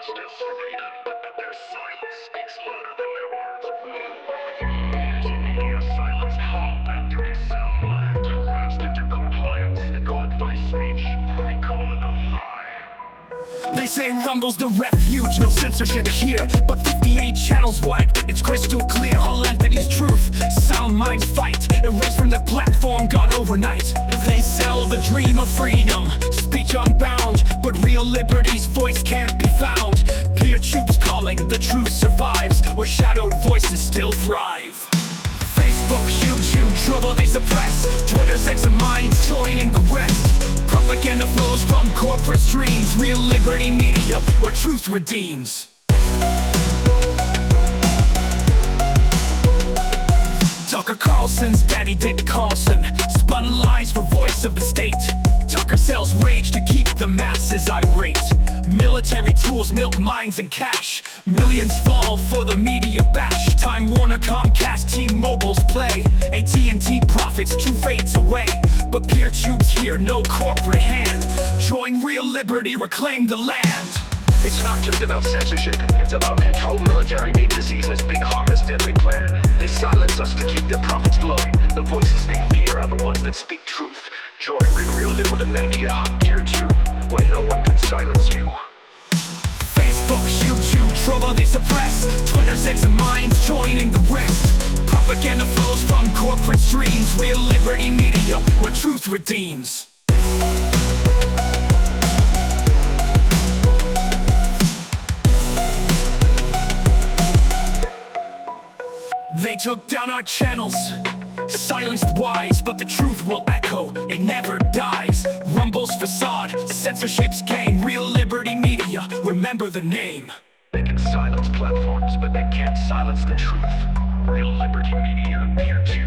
still freedom, but their silence speaks louder than their words. Years of media silence, hop after they sound harassed into compliance, and God-by speech, they call it a lie. They say Rumble's the refuge, no censorship here. But 58 channels wide, it's crystal clear. All entities truth, sound mind fight. Erased from the platform, gone overnight. They sell the dream of freedom, speech unbound, but real liberty's voice can't be found. Peer tubes calling, the truth survives, where shadowed voices still thrive. Facebook, YouTube, trouble they suppress. Twitter's exit minds joining the rest. Propaganda flows from corporate streams. Real liberty media, where truth redeems. Tucker Carlson's daddy Dick Carlson spun lies for voice of the state. Tucker sells rage to keep the masses irate. Military tools milk minds and cash. Millions fall for the media bash. Time Warner, Comcast, T-Mobile's play. AT&T profits, true fades away. But peer tubes here, no corporate hand. Join real liberty, reclaim the land. It's not just about censorship, it's about control. Military made diseases being harvested, they plan. They silence us to keep their profits flowing. The voices they fear are the ones that speak truth. Join real liberty media on Peer Tube, where no one can silence you. Facebook, YouTube, trouble they suppress. Twitter's exit minds joining the rest. Propaganda flows from corporate streams. Real liberty media, where truth redeems. They took down our channels, silenced wise, but the truth will echo, it never dies. Rumble's facade, censorship's game. Real liberty media, remember the name. They can silence platforms, but they can't silence the truth. Real liberty media, Peer Tube.